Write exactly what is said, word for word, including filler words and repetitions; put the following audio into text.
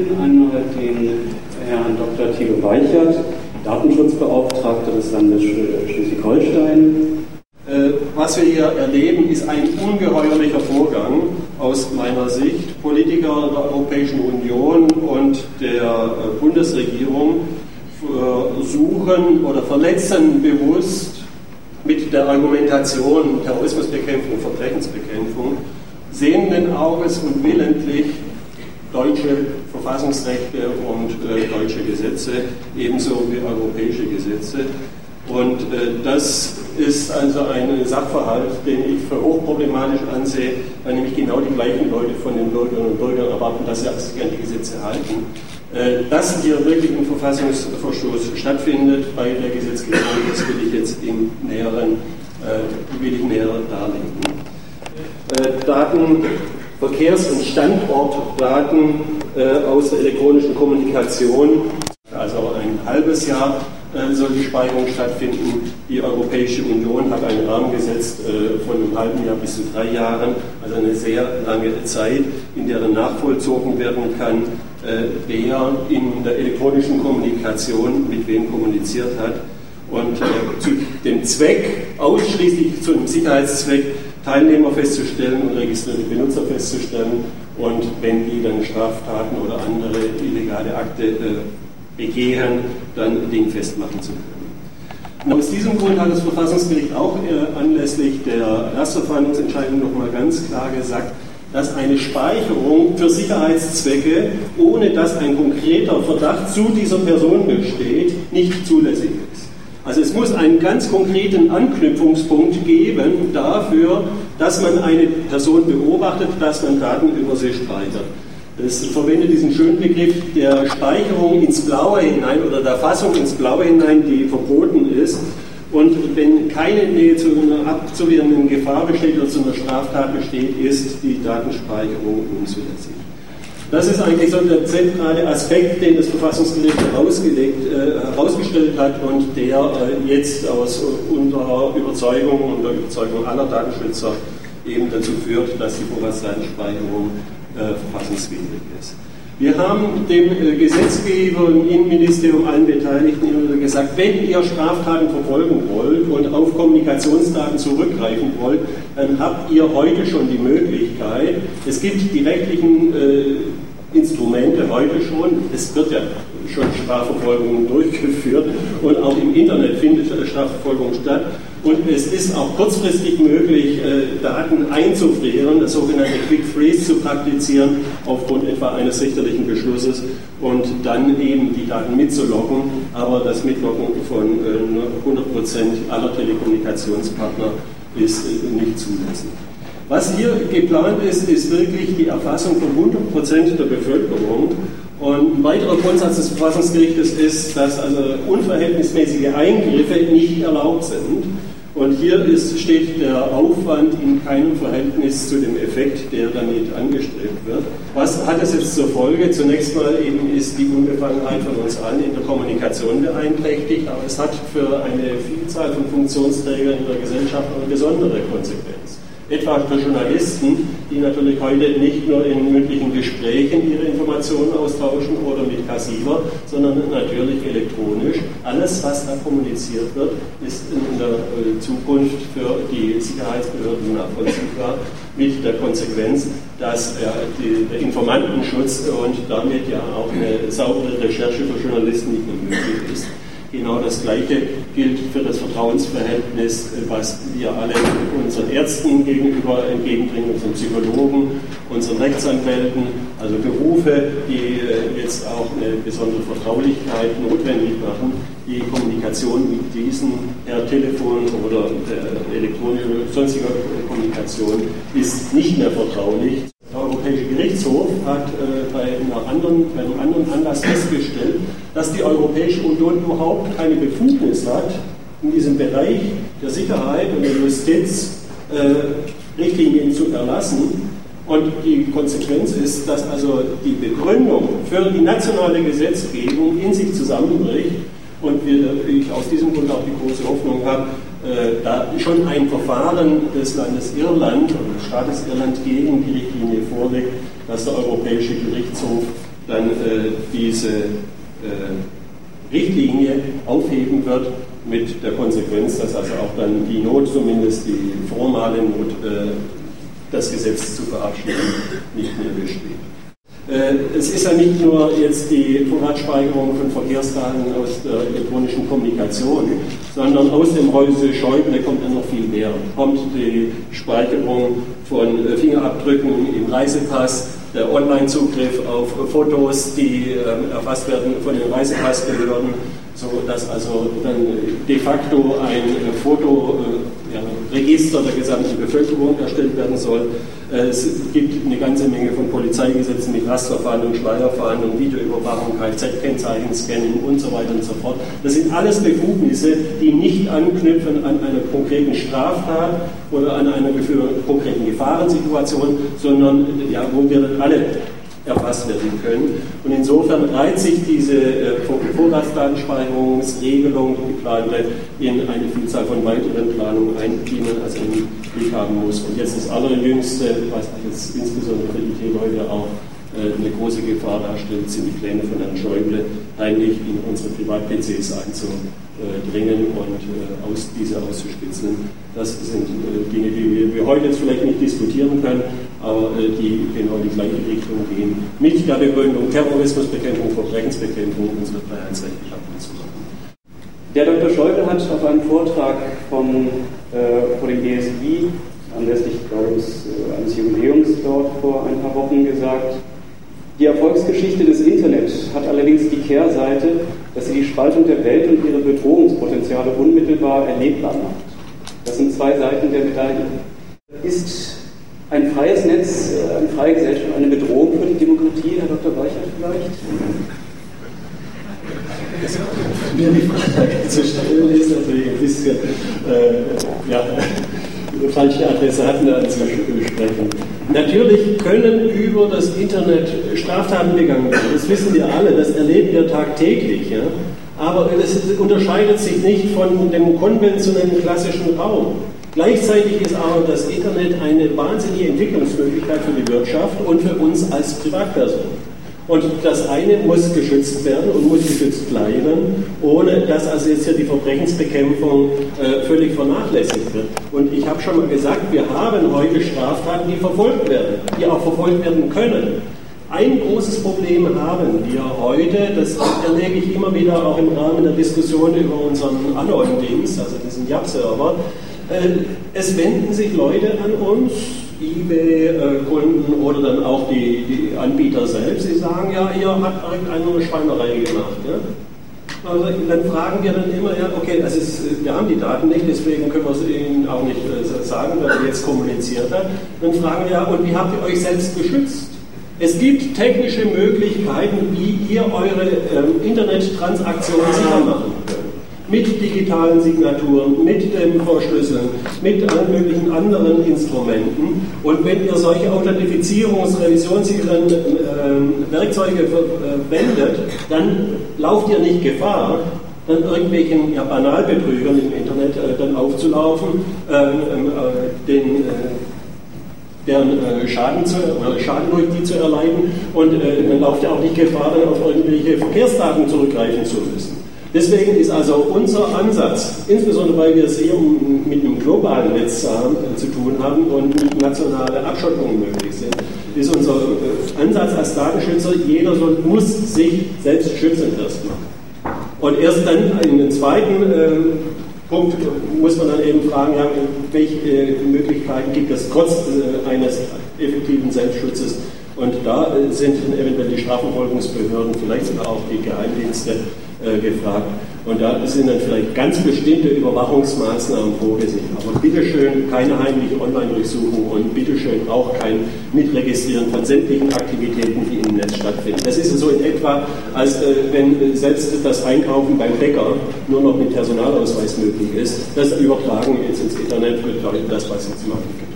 Einmal den Herrn Doktor Thilo Weichert, Datenschutzbeauftragter des Landes Schleswig-Holstein. Was wir hier erleben, ist ein ungeheuerlicher Vorgang aus meiner Sicht. Politiker der Europäischen Union und der Bundesregierung suchen oder verletzen bewusst mit der Argumentation Terrorismusbekämpfung, Verbrechensbekämpfung, sehenden Auges und willentlich deutsche Verfassungsrechte und äh, deutsche Gesetze, ebenso wie europäische Gesetze. Und äh, das ist also ein Sachverhalt, den ich für hochproblematisch ansehe, weil nämlich genau die gleichen Leute von den Bürgerinnen und Bürgern erwarten, dass sie sich an die Gesetze halten. Äh, dass hier wirklich ein Verfassungsverstoß stattfindet bei der Gesetzgebung, das will ich jetzt im Näheren, äh, will ich näher darlegen. Äh, Daten, Verkehrs- und Standortdaten äh, aus der elektronischen Kommunikation, also ein halbes Jahr äh, soll die Speicherung stattfinden. Die Europäische Union hat einen Rahmen gesetzt äh, von einem halben Jahr bis zu drei Jahren, also eine sehr lange Zeit, in der dann nachvollzogen werden kann, äh, wer in der elektronischen Kommunikation mit wem kommuniziert hat. Und äh, zu dem Zweck, ausschließlich zu dem Sicherheitszweck, Teilnehmer festzustellen und registrierte Benutzer festzustellen und wenn die dann Straftaten oder andere illegale Akte äh, begehen, dann den festmachen zu können. Und aus diesem Grund hat das Verfassungsgericht auch äh, anlässlich der Erstverfahrensentscheidung nochmal ganz klar gesagt, dass eine Speicherung für Sicherheitszwecke, ohne dass ein konkreter Verdacht zu dieser Person besteht, nicht zulässig ist. Also es muss einen ganz konkreten Anknüpfungspunkt geben dafür, dass man eine Person beobachtet, dass man Daten über sie speichert. Es verwendet diesen schönen Begriff der Speicherung ins Blaue hinein oder der Fassung ins Blaue hinein, die verboten ist. Und wenn keine Nähe zu einer abzuwehrenden Gefahr besteht oder zu einer Straftat besteht, ist die Datenspeicherung unzulässig. Das ist eigentlich so der zentrale Aspekt, den das Verfassungsgericht herausgelegt, äh, herausgestellt hat und der äh, jetzt aus unserer Überzeugung und der Überzeugung aller Datenschützer eben dazu führt, dass die Vorratsdatenspeicherung äh, verfassungswidrig ist. Wir haben dem äh, Gesetzgeber, dem Innenministerium, allen Beteiligten immer wieder gesagt, wenn ihr Straftaten verfolgen wollt und auf Kommunikationsdaten zurückgreifen wollt, dann habt ihr heute schon die Möglichkeit, es gibt die rechtlichen äh, Instrumente heute schon, es wird ja schon Strafverfolgung durchgeführt und auch im Internet findet Strafverfolgung statt und es ist auch kurzfristig möglich, äh, Daten einzufrieren, das sogenannte Quick Freeze zu praktizieren aufgrund etwa eines richterlichen Beschlusses und dann eben die Daten mitzuloggen, aber das Mitloggen von äh, hundert Prozent aller Telekommunikationspartner ist äh, nicht zulässig. Was hier geplant ist, ist wirklich die Erfassung von hundert Prozent der Bevölkerung. Und ein weiterer Grundsatz des Verfassungsgerichtes ist, dass also unverhältnismäßige Eingriffe nicht erlaubt sind. Und hier ist, steht der Aufwand in keinem Verhältnis zu dem Effekt, der damit angestrebt wird. Was hat das jetzt zur Folge? Zunächst mal eben ist die Unbefangenheit von uns allen in der Kommunikation beeinträchtigt, aber es hat für eine Vielzahl von Funktionsträgern in der Gesellschaft eine besondere Konsequenz. Etwa für Journalisten, die natürlich heute nicht nur in mündlichen Gesprächen ihre Informationen austauschen oder mit Kassiver, sondern natürlich elektronisch. Alles, was da kommuniziert wird, ist in der Zukunft für die Sicherheitsbehörden nachvollziehbar, mit der Konsequenz, dass äh, die, der Informantenschutz und damit ja auch eine saubere Recherche für Journalisten nicht mehr möglich ist. Genau das Gleiche gilt für das Vertrauensverhältnis, was wir alle unseren Ärzten gegenüber entgegenbringen, unseren Psychologen, unseren Rechtsanwälten, also Berufe, die jetzt auch eine besondere Vertraulichkeit notwendig machen. Die Kommunikation mit diesen per Telefon oder der elektronischen sonstiger Kommunikation ist nicht mehr vertraulich. Der Europäische Gerichtshof hat äh, bei, einer anderen, bei einem anderen Anlass festgestellt, dass die Europäische Union überhaupt keine Befugnis hat, in diesem Bereich der Sicherheit und der Justiz äh, Richtlinien zu erlassen. Und die Konsequenz ist, dass also die Begründung für die nationale Gesetzgebung in sich zusammenbricht und wir, ich aus diesem Grund auch die große Hoffnung habe, Äh, da schon ein Verfahren des Landes Irland oder des Staates Irland gegen die Richtlinie vorliegt, dass der Europäische Gerichtshof dann äh, diese äh, Richtlinie aufheben wird, mit der Konsequenz, dass also auch dann die Not, zumindest die formale Not, äh, das Gesetz zu verabschieden, nicht mehr besteht. Äh, es ist ja nicht nur jetzt die Vorratsspeicherung von Verkehrsdaten aus der elektronischen Kommunikation, sondern aus dem Hause Schäuble kommt ja noch viel mehr. Kommt die Speicherung von äh, Fingerabdrücken im Reisepass, der Online-Zugriff auf Fotos, die äh, erfasst werden von den Reisepassbehörden, so dass also dann de facto ein Fotoregister der gesamten Bevölkerung erstellt werden soll. Es gibt eine ganze Menge von Polizeigesetzen mit Rasterfahndung, Schleierfahndung, Videoüberwachung, Kfz-Kennzeichen, Scannen und so weiter und so fort. Das sind alles Befugnisse, die nicht anknüpfen an einer konkreten Straftat oder an einer konkreten Gefahrensituation, sondern ja, wo wir dann alle erfasst werden können. Und insofern reiht sich diese äh, Vorratsdatenspeicherungsregelung, die geplante, in eine Vielzahl von weiteren Planungen ein, die man also im Blick haben muss. Und jetzt das Allerjüngste, was jetzt insbesondere für I T-Leute auch äh, eine große Gefahr darstellt, sind die Pläne von Herrn Schäuble, heimlich in unsere Privat-P Cs einzudringen und äh, aus diese auszuspitzeln. Das sind äh, Dinge, die wir heute jetzt vielleicht nicht diskutieren können, aber äh, die genau in die gleiche Richtung gehen, mit der Begründung Terrorismusbekämpfung, Verbrechensbekämpfung, unsere freiheitsrechtlich abzumachen. Der Doktor Schäuble hat auf einem Vortrag vom, äh, vor dem B S I anlässlich, glaube ich, eines Jubiläums dort vor ein paar Wochen gesagt, die Erfolgsgeschichte des Internet hat allerdings die Kehrseite, dass sie die Spaltung der Welt und ihre Bedrohungspotenziale unmittelbar erlebbar macht. Das sind zwei Seiten der Medaille. Ist ein freies Netz, eine freie Gesellschaft eine Bedrohung für die Demokratie, Herr Doktor Weichert vielleicht? Mir die Frage zu stellen ist natürlich ein bisschen äh, ja, falsche Adressaten anzusprechen. Natürlich können über das Internet Straftaten begangen werden. Das wissen wir alle, das erleben wir tagtäglich. Ja? Aber es unterscheidet sich nicht von dem konventionellen klassischen Raum. Gleichzeitig ist aber das Internet eine wahnsinnige Entwicklungsmöglichkeit für die Wirtschaft und für uns als Privatpersonen. Und das eine muss geschützt werden und muss geschützt bleiben, ohne dass also jetzt hier die Verbrechensbekämpfung äh, völlig vernachlässigt wird. Und ich habe schon mal gesagt, wir haben heute Straftaten, die verfolgt werden, die auch verfolgt werden können. Ein großes Problem haben wir heute, das erlebe ich immer wieder auch im Rahmen der Diskussion über unseren Anon-Dienst, also diesen Y A P-Server. Äh, es wenden sich Leute an uns, eBay-Kunden oder dann auch die, die Anbieter selbst, die sagen, ja, ihr habt irgendeine eine Schweinerei gemacht. Ja? Also, dann fragen wir dann immer, ja, okay, das ist, wir haben die Daten nicht, deswegen können wir es Ihnen auch nicht äh, sagen, weil ihr jetzt kommuniziert habt. Dann fragen wir, ja, und wie habt ihr euch selbst geschützt? Es gibt technische Möglichkeiten, wie ihr eure ähm, Internettransaktionen sicher machen könnt. Mit digitalen Signaturen, mit dem Verschlüsseln, mit allen möglichen anderen Instrumenten. Und wenn ihr solche Authentifizierungs-, revisionssicheren äh, Werkzeuge verwendet, dann lauft ihr nicht Gefahr, dann irgendwelchen ja, Banalbetrügern im Internet äh, dann aufzulaufen, äh, äh, den äh, deren äh, Schaden, zu, oder Schaden durch die zu erleiden, und äh, dann lauft ihr auch nicht Gefahr, dann auf irgendwelche Verkehrsdaten zurückgreifen zu müssen. Deswegen ist also unser Ansatz, insbesondere weil wir es hier mit einem globalen Netz äh, zu tun haben und nicht nationale Abschottungen möglich sind, ist unser äh, Ansatz als Datenschützer, jeder soll, muss sich selbst schützen erstmal. Und erst dann in den zweiten äh, Punkt muss man dann eben fragen, ja, welche äh, Möglichkeiten gibt es trotz äh, eines effektiven Selbstschutzes. Und da äh, sind eventuell die Strafverfolgungsbehörden, vielleicht sogar auch die Geheimdienste äh, gefragt. Und da sind dann vielleicht ganz bestimmte Überwachungsmaßnahmen vorgesehen. Aber bitteschön keine heimliche Online-Durchsuchung und bitteschön auch kein Mitregistrieren von sämtlichen Aktivitäten, die im Netz stattfinden. Das ist so in etwa, als äh, wenn selbst das Einkaufen beim Bäcker nur noch mit Personalausweis möglich ist. Das Übertragen jetzt ins Internet wird, glaube ich, das, was jetzt machen kann.